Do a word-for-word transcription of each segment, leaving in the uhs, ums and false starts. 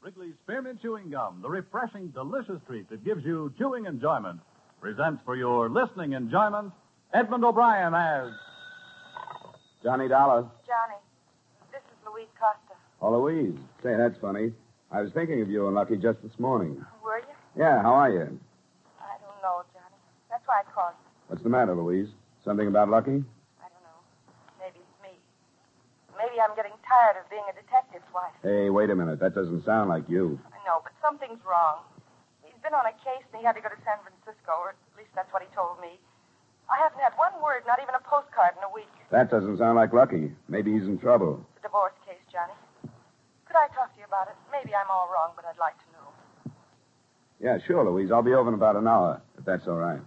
Wrigley's Spearmint Chewing Gum, the refreshing, delicious treat that gives you chewing enjoyment, presents for your listening enjoyment Edmund O'Brien as... Johnny Dollar. Johnny, this is Louise Costa. Oh, Louise. Say, that's funny. I was thinking of you and Lucky just this morning. Were you? Yeah, how are you? I don't know, Johnny. That's why I called you. What's the matter, Louise? Something about Lucky? I don't know. Maybe it's me. Maybe I'm getting tired of being a detective's wife. Hey, wait a minute. That doesn't sound like you. I know, but something's wrong. He's been on a case and he had to go to San Francisco, or at least that's what he told me. I haven't had one word, not even a postcard in a week. That doesn't sound like Lucky. Maybe he's in trouble. It's a divorce case, Johnny. Could I talk to you about it? Maybe I'm all wrong, but I'd like to know. Yeah, sure, Louise. I'll be over in about an hour, if that's all right.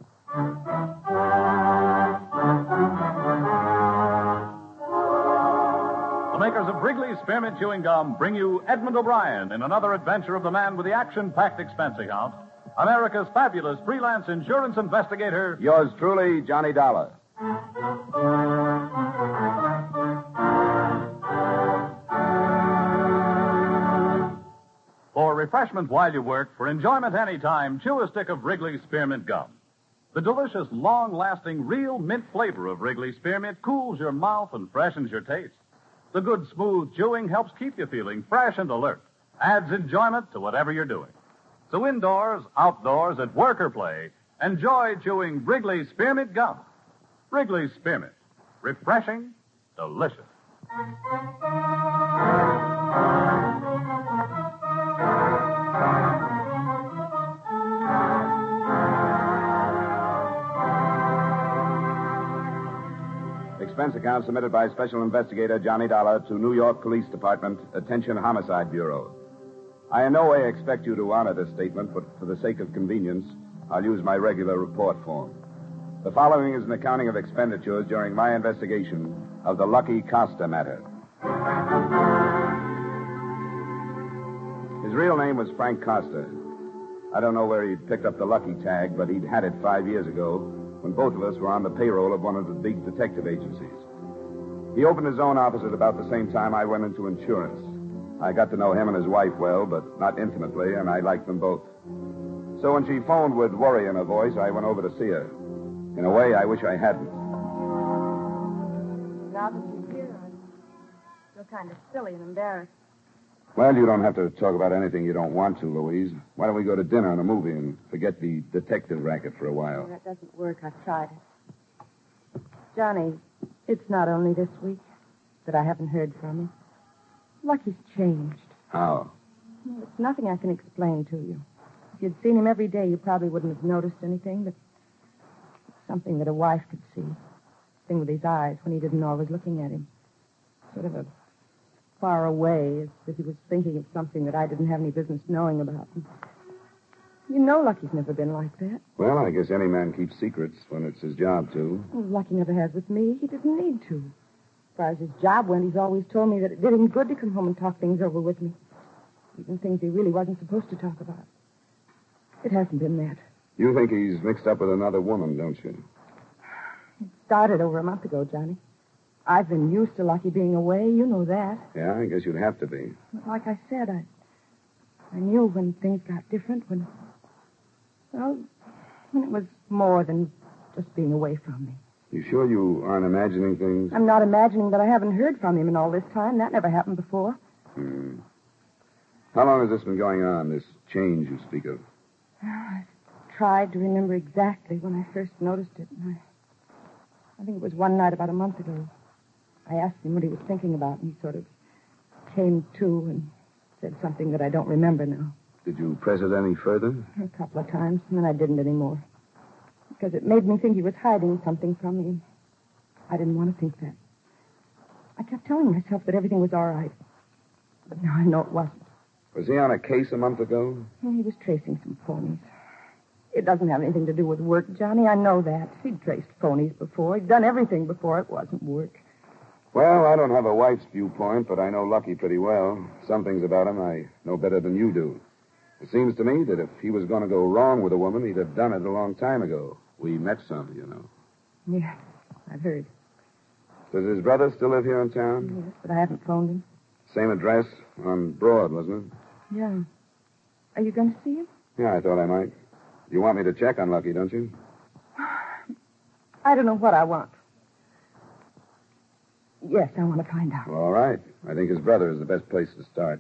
The makers of Wrigley's Spearmint Chewing Gum bring you Edmund O'Brien in another adventure of the man with the action-packed expense account, America's fabulous freelance insurance investigator... Yours truly, Johnny Dollar. For refreshment while you work, for enjoyment anytime, chew a stick of Wrigley's Spearmint Gum. The delicious, long-lasting, real mint flavor of Wrigley's Spearmint cools your mouth and freshens your taste. The good, smooth chewing helps keep you feeling fresh and alert, adds enjoyment to whatever you're doing. So indoors, outdoors, at work or play, enjoy chewing Wrigley's Spearmint Gum. Wrigley's Spearmint. Refreshing, delicious. Expense account submitted by Special Investigator Johnny Dollar to New York Police Department, Attention Homicide Bureau. I in no way expect you to honor this statement, but for the sake of convenience, I'll use my regular report form. The following is an accounting of expenditures during my investigation of the Lucky Costa matter. His real name was Frank Costa. I don't know where he'd picked up the Lucky tag, but he'd had it five years ago when both of us were on the payroll of one of the big detective agencies. He opened his own office at about the same time I went into insurance. I got to know him and his wife well, but not intimately, and I liked them both. So when she phoned with worry in her voice, I went over to see her. In a way, I wish I hadn't. Now that you're here, I feel kind of silly and embarrassed. Well, you don't have to talk about anything you don't want to, Louise. Why don't we go to dinner and a movie and forget the detective racket for a while? That doesn't work. I've tried it. Johnny, it's not only this week that I haven't heard from him. Lucky's changed. How? Well, it's nothing I can explain to you. If you'd seen him every day, you probably wouldn't have noticed anything, but it's something that a wife could see. Thing with his eyes when he didn't know I was looking at him. Sort of a far away, as if he was thinking of something that I didn't have any business knowing about. You know Lucky's never been like that. Well, I guess any man keeps secrets when it's his job to. Well, Lucky never has with me. He didn't need to. As far as his job went, he's always told me that it did him good to come home and talk things over with me. Even things he really wasn't supposed to talk about. It hasn't been that. You think he's mixed up with another woman, don't you? It started over a month ago, Johnny. I've been used to Lucky being away. You know that. Yeah, I guess you'd have to be. But like I said, I I knew when things got different, when, well, when it was more than just being away from me. You sure you aren't imagining things? I'm not imagining that I haven't heard from him in all this time. That never happened before. Hmm. How long has this been going on, this change you speak of? I've tried to remember exactly when I first noticed it. And I, I think it was one night about a month ago. I asked him what he was thinking about, and he sort of came to and said something that I don't remember now. Did you press it any further? A couple of times, and then I didn't anymore. Because it made me think he was hiding something from me. I didn't want to think that. I kept telling myself that everything was all right. But now I know it wasn't. Was he on a case a month ago? Well, he was tracing some phonies. It doesn't have anything to do with work, Johnny. I know that. He'd traced phonies before. He'd done everything before. It wasn't work. Well, I don't have a wife's viewpoint, but I know Lucky pretty well. Some things about him I know better than you do. It seems to me that if he was going to go wrong with a woman, he'd have done it a long time ago. We met some, you know. Yeah, I've heard. Does his brother still live here in town? Yes, but I haven't phoned him. Same address on Broad, wasn't it? Yeah. Are you going to see him? Yeah, I thought I might. You want me to check on Lucky, don't you? I don't know what I want. Yes, I want to find out. Well, all right. I think his brother is the best place to start.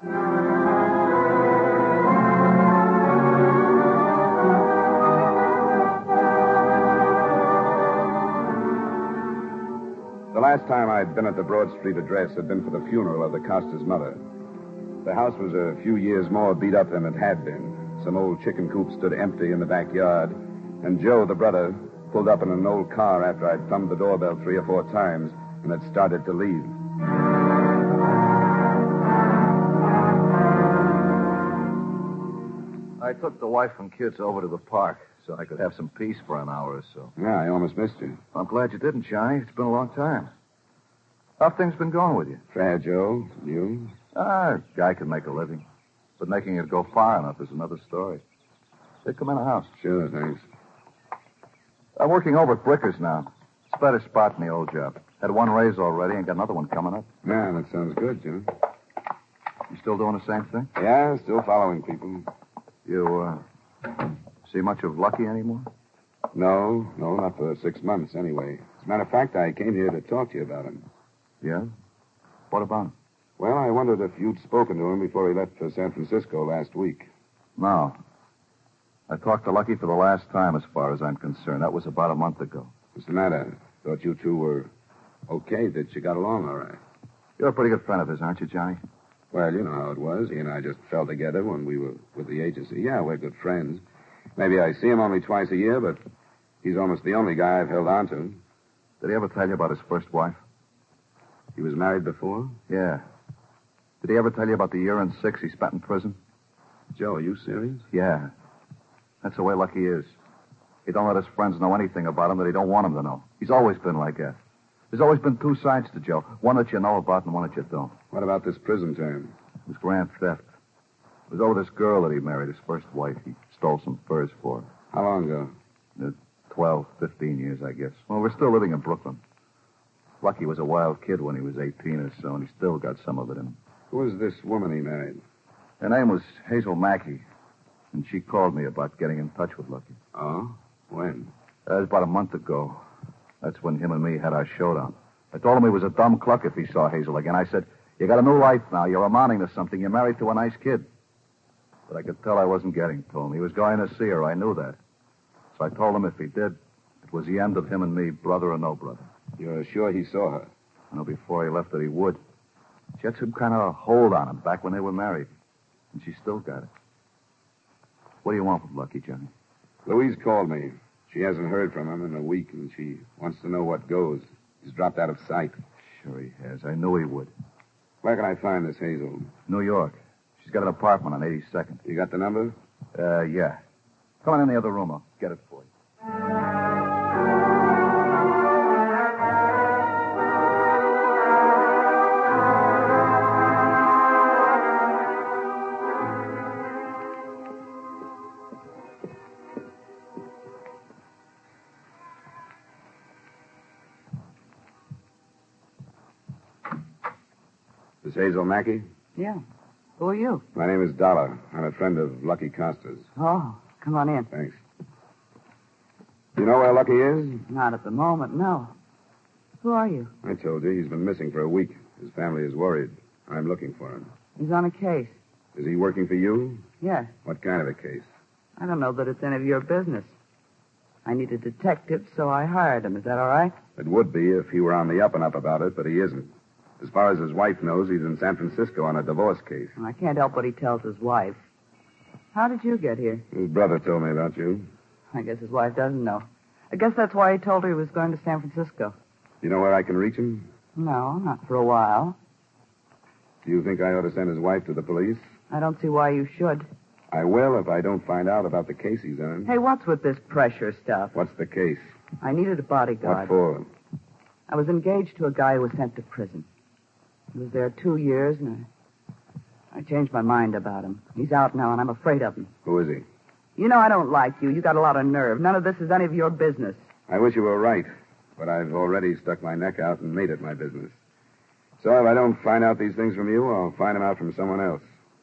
The last time I'd been at the Broad Street address had been for the funeral of the Costa's mother. The house was a few years more beat up than it had been. Some old chicken coops stood empty in the backyard, and Joe, the brother, pulled up in an old car after I'd thumbed the doorbell three or four times and had started to leave. I took the wife and kids over to the park so I could have some peace for an hour or so. Yeah, I almost missed you. I'm glad you didn't, Johnny. It's been a long time. How've things been going with you? Fair, Joe. You? Ah, a guy can make a living. But making it go far enough is another story. They come in the house. Sure, thanks. I'm working over at Bricker's now. It's a better spot than the old job. Had one raise already and got another one coming up. Yeah, that sounds good, Joe. You still doing the same thing? Yeah, still following people. You, uh, see much of Lucky anymore? No, no, not for six months anyway. As a matter of fact, I came here to talk to you about him. Yeah? What about him? Well, I wondered if you'd spoken to him before he left for San Francisco last week. No. I talked to Lucky for the last time, as far as I'm concerned. That was about a month ago. What's the matter? Thought you two were okay, that you got along all right. You're a pretty good friend of his, aren't you, Johnny? Well, you know how it was. He and I just fell together when we were with the agency. Yeah, we're good friends. Maybe I see him only twice a year, but he's almost the only guy I've held on to. Did he ever tell you about his first wife? He was married before? Yeah. Did he ever tell you about the year and six he spent in prison? Joe, are you serious? Yeah. That's the way Lucky is. He don't let his friends know anything about him that he don't want them to know. He's always been like that. There's always been two sides to Joe. One that you know about and one that you don't. What about this prison term? It was grand theft. It was over this girl that he married, his first wife. He stole some furs for her. How long ago? Uh, Twelve, fifteen years, I guess. Well, we're still living in Brooklyn. Lucky was a wild kid when he was eighteen or so, and he still got some of it in him. Who was this woman he married? Her name was Hazel Mackey, and she called me about getting in touch with Lucky. Oh? When? That was about a month ago. That's when him and me had our showdown. I told him he was a dumb cluck if he saw Hazel again. I said, you got a new life now. You're amounting to something. You're married to a nice kid. But I could tell I wasn't getting to him. He was going to see her. I knew that. So I told him if he did, it was the end of him and me, brother or no brother. You're sure he saw her? I know before he left that he would. She had some kind of hold on him back when they were married. And she still got it. What do you want with Lucky, Johnny? Louise called me. She hasn't heard from him in a week, and she wants to know what goes. He's dropped out of sight. Sure he has. I knew he would. Where can I find this Hazel? New York. She's got an apartment on eighty-second. You got the number? Uh, yeah. Come on in the other room. I'll get it for you. This Hazel Mackey? Yeah. Who are you? My name is Dollar. I'm a friend of Lucky Costa's. Oh, come on in. Thanks. Do you know where Lucky is? Not at the moment, no. Who are you? I told you. He's been missing for a week. His family is worried. I'm looking for him. He's on a case. Is he working for you? Yes. What kind of a case? I don't know that it's any of your business. I need a detective, so I hired him. Is that all right? It would be if he were on the up and up about it, but he isn't. As far as his wife knows, he's in San Francisco on a divorce case. I can't help what he tells his wife. How did you get here? His brother told me about you. I guess his wife doesn't know. I guess that's why he told her he was going to San Francisco. You know where I can reach him? No, not for a while. Do you think I ought to send his wife to the police? I don't see why you should. I will if I don't find out about the case he's on. Hey, what's with this pressure stuff? What's the case? I needed a bodyguard. What for? I was engaged to a guy who was sent to prison. He was there two years, and I, I changed my mind about him. He's out now, and I'm afraid of him. Who is he? You know I don't like you. You got a lot of nerve. None of this is any of your business. I wish you were right, but I've already stuck my neck out and made it my business. So if I don't find out these things from you, I'll find them out from someone else.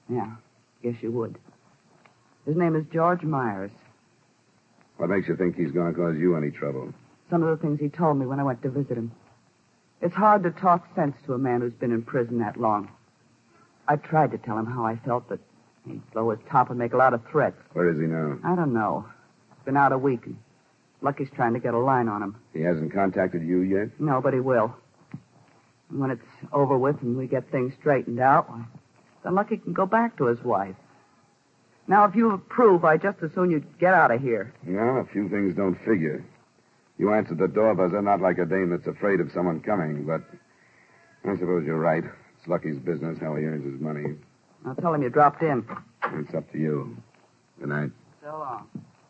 Yeah, guess you would. His name is George Myers. What makes you think he's going to cause you any trouble? Some of the things he told me when I went to visit him. It's hard to talk sense to a man who's been in prison that long. I tried to tell him how I felt, but he'd blow his top and make a lot of threats. Where is he now? I don't know. He's been out a week. And Lucky's trying to get a line on him. He hasn't contacted you yet? No, but he will. And when it's over with and we get things straightened out, why, then Lucky can go back to his wife. Now, if you approve, I just as soon you'd get out of here. No, a few things don't figure. You answered the door buzzer not like a dame that's afraid of someone coming, but I suppose you're right. It's Lucky's business how he earns his money. I'll tell him you dropped in. It's up to you. Good night. So long.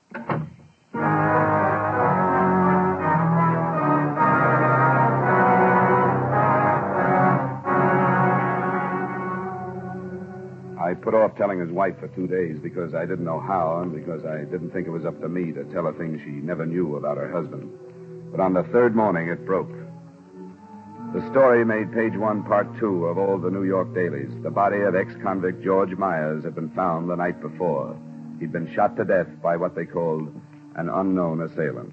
I put off telling his wife for two days because I didn't know how and because I didn't think it was up to me to tell her things she never knew about her husband. But on the third morning, it broke. The story made page one, part two of all the New York dailies. The body of ex-convict George Myers had been found the night before. He'd been shot to death by what they called an unknown assailant.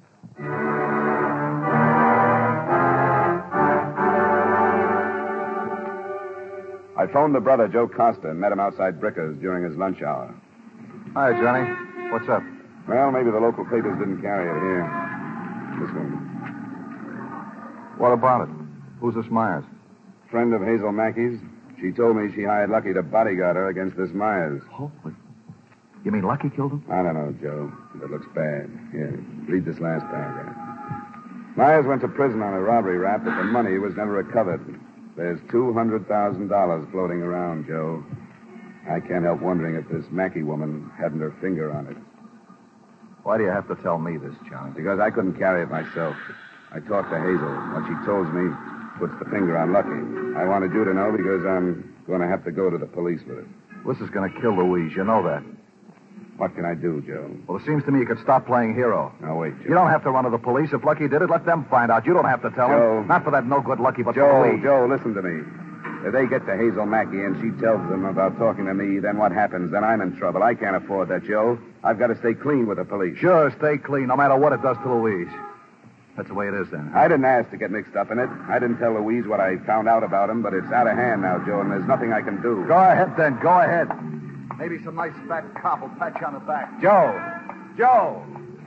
I phoned the brother, Joe Costa, and met him outside Bricker's during his lunch hour. Hi, Johnny. What's up? Well, maybe the local papers didn't carry it here. This one. What about it? Who's this Myers? Friend of Hazel Mackey's. She told me she hired Lucky to bodyguard her against this Myers. Holy. You mean Lucky killed him? I don't know, Joe. It looks bad. Here, read this last paragraph. Myers went to prison on a robbery rap, but the money was never recovered. There's two hundred thousand dollars floating around, Joe. I can't help wondering if this Mackey woman hadn't her finger on it. Why do you have to tell me this, Johnny? Because I couldn't carry it myself. I talked to Hazel. What she told me puts the finger on Lucky. I wanted you to know because I'm going to have to go to the police with it. This is going to kill Louise. You know that. What can I do, Joe? Well, it seems to me you could stop playing hero. Now, wait, Joe. You don't have to run to the police. If Lucky did it, let them find out. You don't have to tell Joe. them. Not for that no-good Lucky, but Joe, for Louise. Joe, listen to me. If they get to Hazel Mackey and she tells them about talking to me, then what happens? Then I'm in trouble. I can't afford that, Joe. I've got to stay clean with the police. Sure, stay clean, no matter what it does to Louise. That's the way it is, then. I didn't ask to get mixed up in it. I didn't tell Louise what I found out about him, but it's out of hand now, Joe, and there's nothing I can do. Go ahead, then. Go ahead. Maybe some nice fat cop will pat you on the back. Joe! Joe!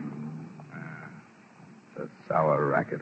It's a sour racket.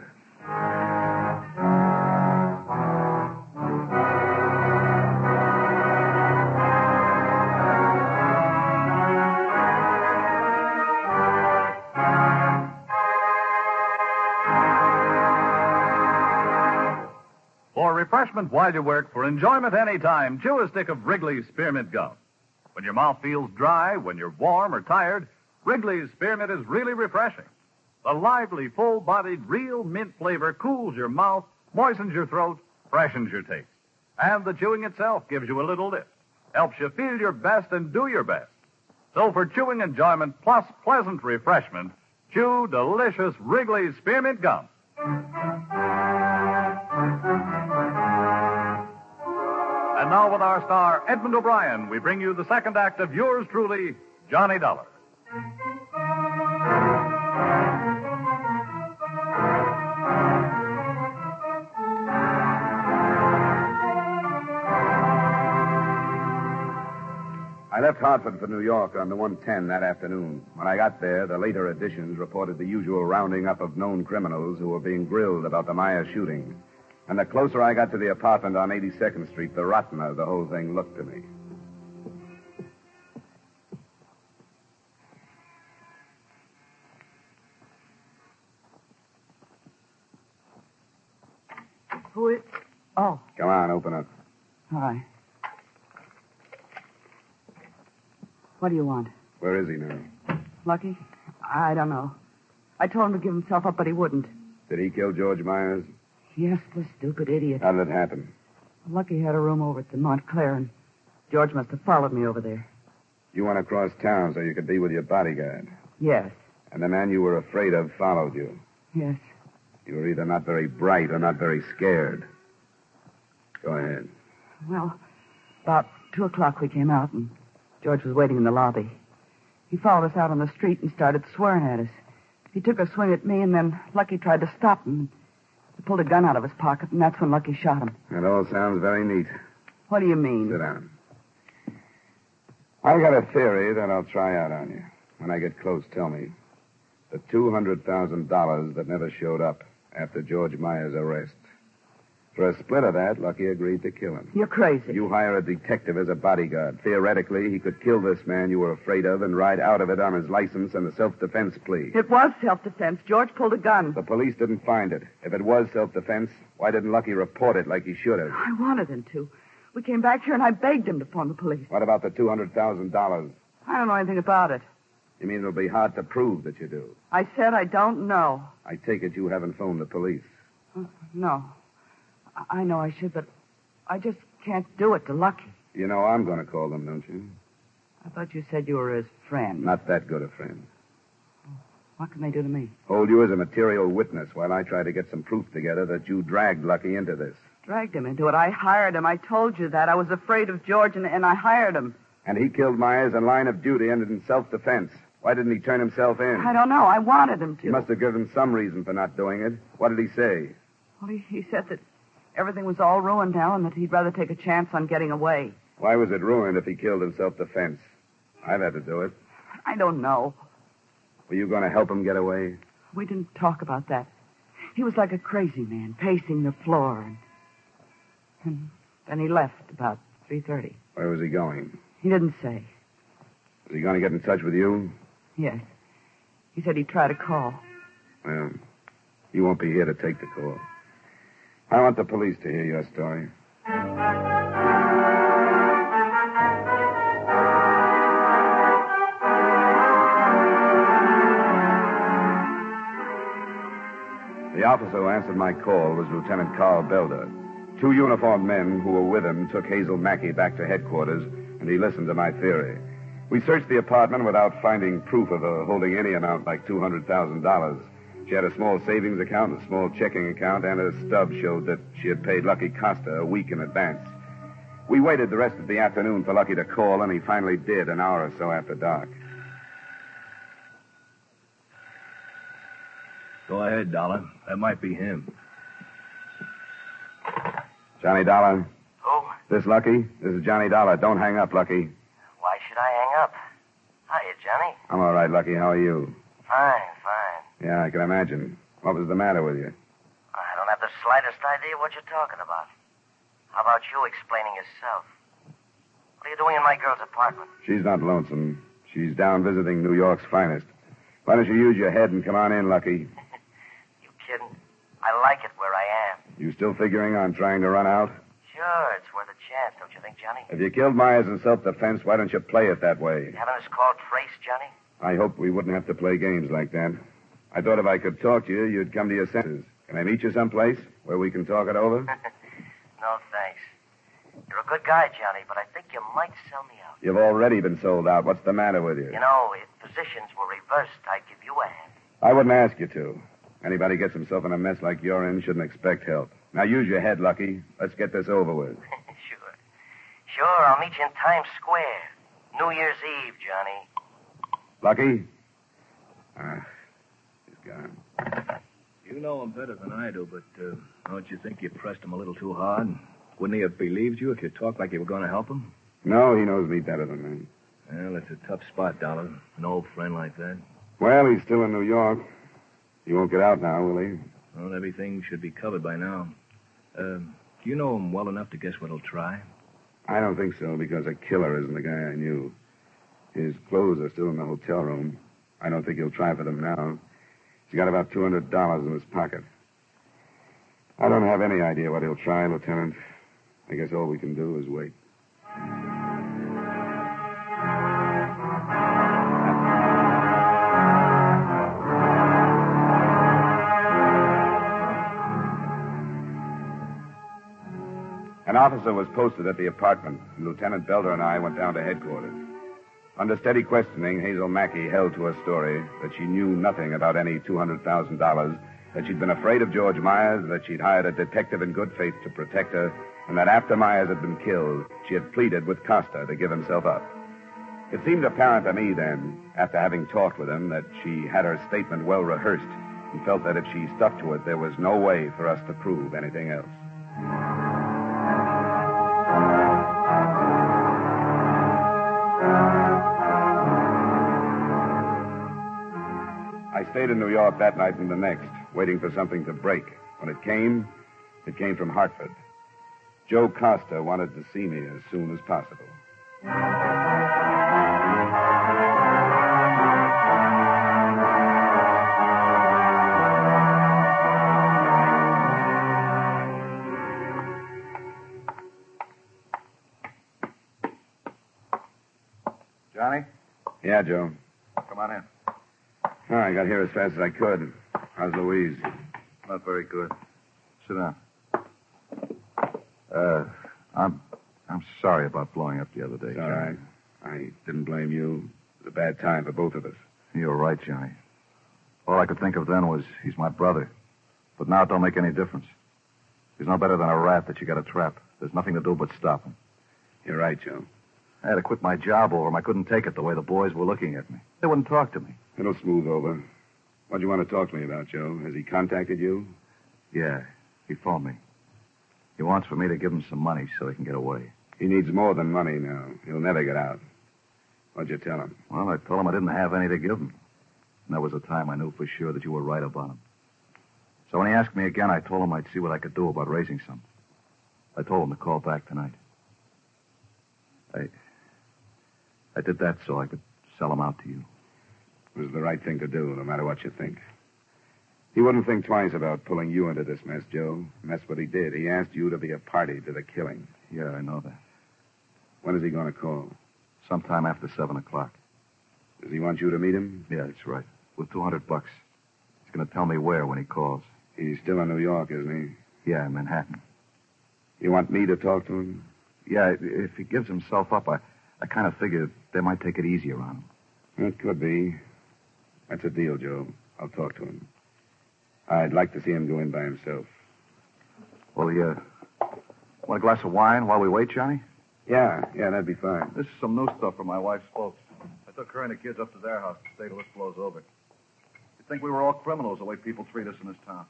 For refreshment while you work, for enjoyment anytime, chew a stick of Wrigley's Spearmint Gum. When your mouth feels dry, when you're warm or tired, Wrigley's Spearmint is really refreshing. The lively, full-bodied, real mint flavor cools your mouth, moistens your throat, freshens your taste. And the chewing itself gives you a little lift, helps you feel your best and do your best. So for chewing enjoyment plus pleasant refreshment, chew delicious Wrigley's Spearmint Gum. And now with our star, Edmund O'Brien, we bring you the second act of yours truly, Johnny Dollar. I left Hartford for New York on the one ten that afternoon. When I got there, the later editions reported the usual rounding up of known criminals who were being grilled about the Myers shooting. And the closer I got to the apartment on eighty-second Street, the rottener the whole thing looked to me. Who is... Oh, Come on, open up. hi. What do you want? Where is he now? Lucky? I don't know. I told him to give himself up, but he wouldn't. Did he kill George Myers? Yes, the stupid idiot. How did it happen? Lucky had a room over at the Montclair, and George must have followed me over there. You went across town so you could be with your bodyguard. Yes, And the man you were afraid of followed you. yes. You were either not very bright or not very scared. Go ahead. Well, about two o'clock we came out, and George was waiting in the lobby. He followed us out on the street and started swearing at us. He took a swing at me, and then Lucky tried to stop him. He pulled a gun out of his pocket, and that's when Lucky shot him. That all sounds very neat. What do you mean? Sit down. I got a theory that I'll try out on you. When I get close, tell me. The two hundred thousand dollars that never showed up after George Myers' arrest. For a split of that, Lucky agreed to kill him. You're crazy. You hire a detective as a bodyguard. Theoretically, he could kill this man you were afraid of and ride out of it on his license and a self-defense plea. It was self-defense. George pulled a gun. The police didn't find it. If it was self-defense, why didn't Lucky report it like he should have? I wanted him to. We came back here, and I begged him to phone the police. What about the two hundred thousand dollars? I don't know anything about it. You mean it'll be hard to prove that you do? I said I don't know. I take it you haven't phoned the police. Uh, no. I-, I know I should, but I just can't do it to Lucky. You know I'm going to call them, don't you? I thought you said you were his friend. Not that good a friend. What can they do to me? Hold you as a material witness while I try to get some proof together that you dragged Lucky into this. Dragged him into it. I hired him. I told you that. I was afraid of George, and, and I hired him. And he killed Myers in line of duty and in self-defense. Why didn't he turn himself in? I don't know. I wanted him to. You must have given some reason for not doing it. What did he say? Well, he, he said that everything was all ruined now and that he'd rather take a chance on getting away. Why was it ruined if he killed in self-defense? I've had to do it. I don't know. Were you going to help him get away? We didn't talk about that. He was like a crazy man, pacing the floor. And, and then he left about three thirty. Where was he going? He didn't say. Was he going to get in touch with you? Yes. He said he'd try to call. Well, you won't be here to take the call. I want the police to hear your story. The officer who answered my call was Lieutenant Carl Belder. Two uniformed men who were with him took Hazel Mackey back to headquarters, and he listened to my theory. We searched the apartment without finding proof of her holding any amount like two hundred thousand dollars. She had a small savings account, a small checking account, and a stub showed that she had paid Lucky Costa a week in advance. We waited the rest of the afternoon for Lucky to call, and he finally did an hour or so after dark. Go ahead, Dollar. That might be him. Johnny Dollar. Who? This Lucky? This is Johnny Dollar. Don't hang up, Lucky. Why should I hang up? Hiya, Johnny. I'm all right, Lucky. How are you? Fine, fine. Yeah, I can imagine. What was the matter with you? I don't have the slightest idea what you're talking about. How about you explaining yourself? What are you doing in my girl's apartment? She's not lonesome. She's down visiting New York's finest. Why don't you use your head and come on in, Lucky? You kidding? I like it where I am. You still figuring on trying to run out? Sure, it's worth a chance, don't you think, Johnny? If you killed Myers in self-defense, why don't you play it that way? Having us called Trace, Johnny? I hoped we wouldn't have to play games like that. I thought if I could talk to you, you'd come to your senses. Can I meet you someplace where we can talk it over? No, thanks. You're a good guy, Johnny, but I think you might sell me out. You've already been sold out. What's the matter with you? You know, if positions were reversed, I'd give you a hand. I wouldn't ask you to. Anybody gets himself in a mess like you're in shouldn't expect help. Now use your head, Lucky. Let's get this over with. Sure. Sure, I'll meet you in Times Square. New Year's Eve, Johnny. Lucky? Ah, he's gone. You know him better than I do, but uh, don't you think you pressed him a little too hard? Wouldn't he have believed you if you talked like you were going to help him? No, he knows me better than that. Well, it's a tough spot, Dollar. An old friend like that. Well, he's still in New York. He won't get out now, will he? Well, everything should be covered by now. Uh, do you know him well enough to guess what he'll try? I don't think so, because a killer isn't the guy I knew. His clothes are still in the hotel room. I don't think he'll try for them now. He's got about two hundred dollars in his pocket. I don't have any idea what he'll try, Lieutenant. I guess all we can do is wait. An officer was posted at the apartment, and Lieutenant Belder and I went down to headquarters. Under steady questioning, Hazel Mackey held to her story that she knew nothing about any two hundred thousand dollars, that she'd been afraid of George Myers, that she'd hired a detective in good faith to protect her, and that after Myers had been killed, she had pleaded with Costa to give himself up. It seemed apparent to me then, after having talked with him, that she had her statement well rehearsed and felt that if she stuck to it, there was no way for us to prove anything else. I stayed in New York that night and the next, waiting for something to break. When it came, it came from Hartford. Joe Costa wanted to see me as soon as possible. Johnny? Yeah, Joe. Come on in. Oh, I got here as fast as I could. How's Louise? Not very good. Sit down. Uh, I'm I'm sorry about blowing up the other day, It's Johnny. all right. I didn't blame you. It was a bad time for both of us. You were right, Johnny. All I could think of then was he's my brother. But now it don't make any difference. He's no better than a rat that you got to trap. There's nothing to do but stop him. You're right, Joe. I had to quit my job over him. I couldn't take it the way the boys were looking at me. They wouldn't talk to me. It'll smooth over. What do you want to talk to me about, Joe? Has he contacted you? Yeah, he phoned me. He wants for me to give him some money so he can get away. He needs more than money now. He'll never get out. What'd you tell him? Well, I told him I didn't have any to give him. And that was the time I knew for sure that you were right about him. So when he asked me again, I told him I'd see what I could do about raising some. I told him to call back tonight. I... I did that so I could sell him out to you. It was the right thing to do, no matter what you think. He wouldn't think twice about pulling you into this mess, Joe. And that's what he did. He asked you to be a party to the killing. Yeah, I know that. When is he going to call? Sometime after seven o'clock. Does he want you to meet him? Yeah, that's right. With two hundred bucks. He's going to tell me where when he calls. He's still in New York, isn't Yeah, in Manhattan. he? You want me to talk to him? Yeah, if he gives himself up, I, I kind of figure they might take it easier on him. It could be. That's a deal, Joe. I'll talk to him. I'd like to see him go in by himself. Well, you uh, want a glass of wine while we wait, Johnny? Yeah, yeah, that'd be fine. This is some new stuff from my wife's folks. I took her and the kids up to their house to stay till this blows over. You'd think we were all criminals the way people treat us in this town.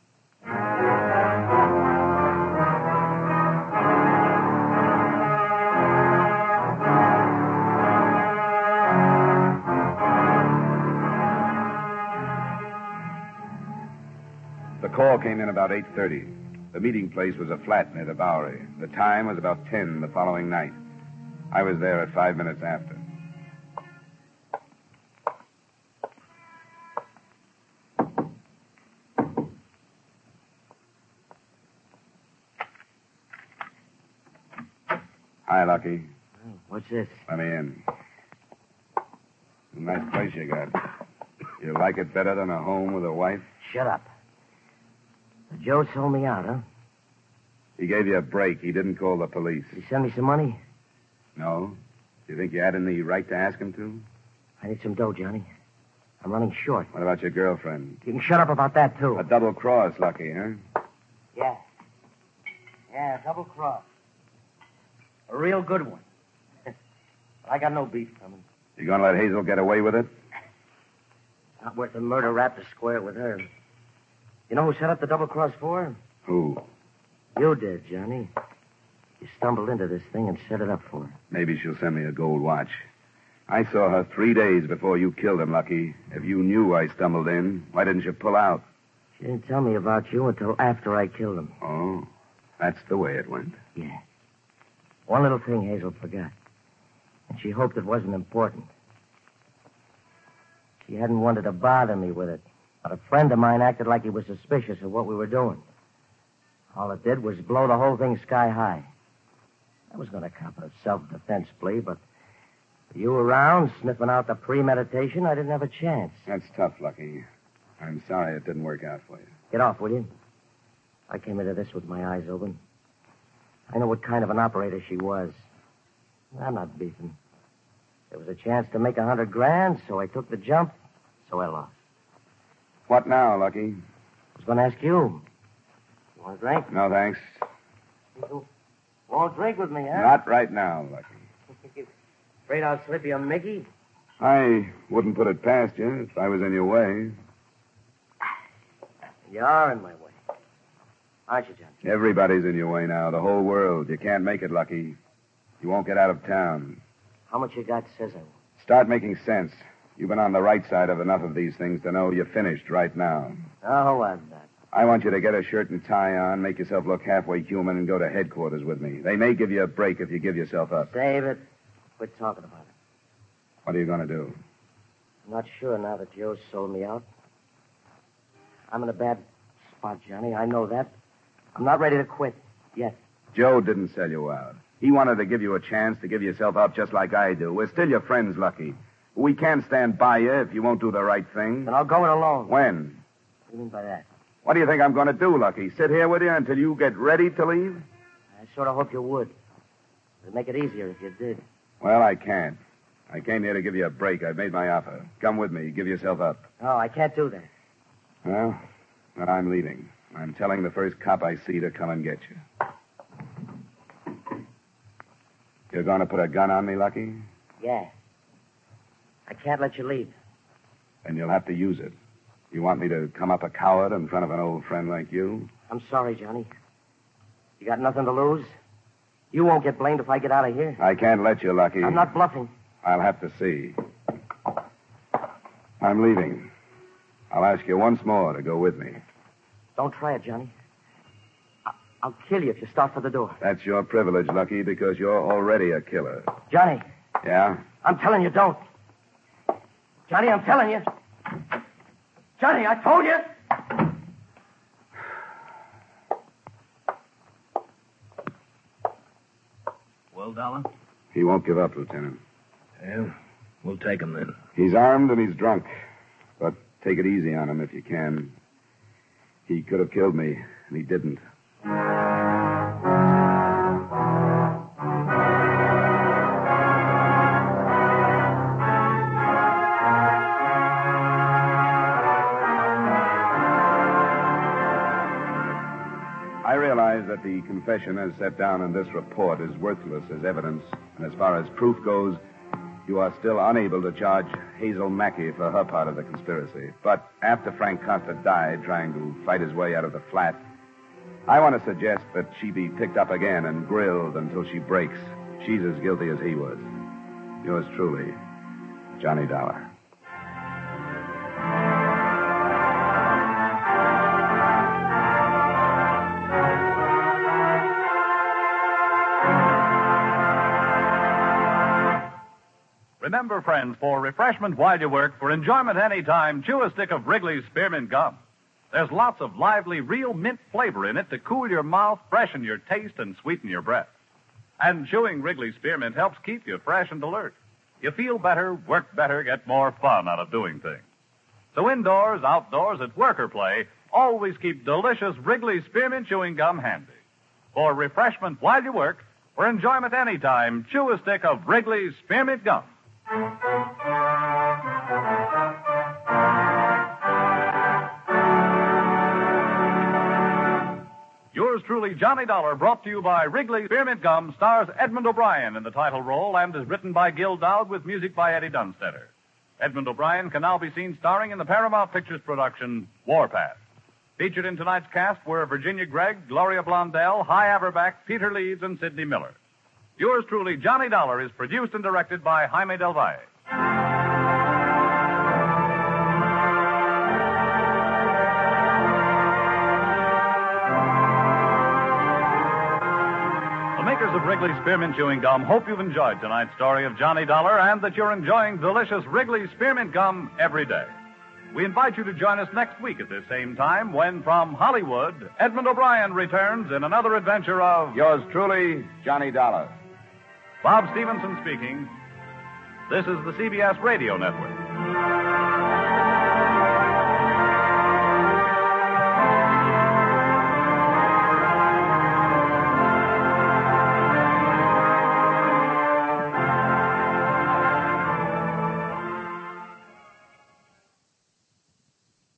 The call came in about eight thirty. The meeting place was a flat near the Bowery. The time was about ten the following night. I was there at five minutes after. Hi, Lucky. What's this? Let me in. Nice place you got. You like it better than a home with a wife? Shut up. Joe sold me out, huh? He gave you a break. He didn't call the police. Did he send me some money? No? Do you think you had any right to ask him to? I need some dough, Johnny. I'm running short. What about your girlfriend? You can shut up about that, too. A double cross, Lucky, huh? Yeah. Yeah, double cross. A real good one. I got no beef coming. You gonna let Hazel get away with it? Not worth the murder rap to square with her. You know who set up the double cross for her? Who? You did, Johnny. You stumbled into this thing and set it up for her. Maybe she'll send me a gold watch. I saw her three days before you killed him, Lucky. If you knew I stumbled in, why didn't you pull out? She didn't tell me about you until after I killed him. Oh, that's the way it went. Yeah. One little thing Hazel forgot. And she hoped it wasn't important. She hadn't wanted to bother me with it. But a friend of mine acted like he was suspicious of what we were doing. All it did was blow the whole thing sky high. I was going to cop a self-defense plea, but with you around, sniffing out the premeditation, I didn't have a chance. That's tough, Lucky. I'm sorry it didn't work out for you. Get off, will you? I came into this with my eyes open. I know what kind of an operator she was. I'm not beefing. There was a chance to make a hundred grand, so I took the jump, so I lost. What now, Lucky? I was going to ask you. You want a drink? No, thanks. What Won't drink with me, huh? Not right now, Lucky. Afraid I'll slip you a Mickey? I wouldn't put it past you if I was in your way. You are in my way. Aren't you, Johnny? Everybody's in your way now, the whole world. You can't make it, Lucky. You won't get out of town. How much you got says I will. Start making sense. You've been on the right side of enough of these things to know you're finished right now. Oh, I'm not. I want you to get a shirt and tie on, make yourself look halfway human, and go to headquarters with me. They may give you a break if you give yourself up. Save it. Quit talking about it. What are you going to do? I'm not sure now that Joe's sold me out. I'm in a bad spot, Johnny. I know that. I'm not ready to quit yet. Joe didn't sell you out. He wanted to give you a chance to give yourself up just like I do. We're still your friends, Lucky. We can't stand by you if you won't do the right thing. Then I'll go it alone. When? What do you mean by that? What do you think I'm going to do, Lucky? Sit here with you until you get ready to leave? I sort of hope you would. It'd make it easier if you did. Well, I can't. I came here to give you a break. I've made my offer. Come with me. Give yourself up. No, I can't do that. Well, then I'm leaving. I'm telling the first cop I see to come and get you. You're going to put a gun on me, Lucky? Yeah. I can't let you leave. Then you'll have to use it. You want me to come up a coward in front of an old friend like you? I'm sorry, Johnny. You got nothing to lose? You won't get blamed if I get out of here. I can't let you, Lucky. I'm not bluffing. I'll have to see. I'm leaving. I'll ask you once more to go with me. Don't try it, Johnny. I- I'll kill you if you start for the door. That's your privilege, Lucky, because you're already a killer. Johnny, Yeah? I'm telling you, don't. Johnny, I'm telling you. Johnny, I told you. Well, Dollar? He won't give up, Lieutenant. Yeah, we'll take him then. He's armed and he's drunk. But take it easy on him if you can. He could have killed me, and he didn't. I realize that the confession as set down in this report is worthless as evidence, and as far as proof goes, you are still unable to charge Hazel Mackey for her part of the conspiracy. But after Frank Costa died trying to fight his way out of the flat, I want to suggest that she be picked up again and grilled until she breaks. She's as guilty as he was. Yours truly, Johnny Dollar. Remember, friends, for refreshment while you work, for enjoyment any time, chew a stick of Wrigley's Spearmint Gum. There's lots of lively, real mint flavor in it to cool your mouth, freshen your taste, and sweeten your breath. And chewing Wrigley's Spearmint helps keep you fresh and alert. You feel better, work better, get more fun out of doing things. So indoors, outdoors, at work or play, always keep delicious Wrigley's Spearmint Chewing Gum handy. For refreshment while you work, for enjoyment any time, chew a stick of Wrigley's Spearmint Gum. Yours truly, Johnny Dollar, brought to you by Wrigley Spearmint Gum, stars Edmund O'Brien in the title role and is written by Gil Dowd with music by Eddie Dunstetter. Edmund O'Brien can now be seen starring in the Paramount Pictures production, Warpath. Featured in tonight's cast were Virginia Gregg, Gloria Blondell, Hy Averback, Peter Leeds, and Sidney Miller. Yours truly, Johnny Dollar, is produced and directed by Jaime Del Valle. The makers of Wrigley's Spearmint Chewing Gum hope you've enjoyed tonight's story of Johnny Dollar and that you're enjoying delicious Wrigley's Spearmint Gum every day. We invite you to join us next week at this same time when, from Hollywood, Edmund O'Brien returns in another adventure of Yours truly, Johnny Dollar. Bob Stevenson speaking. This is the C B S Radio Network.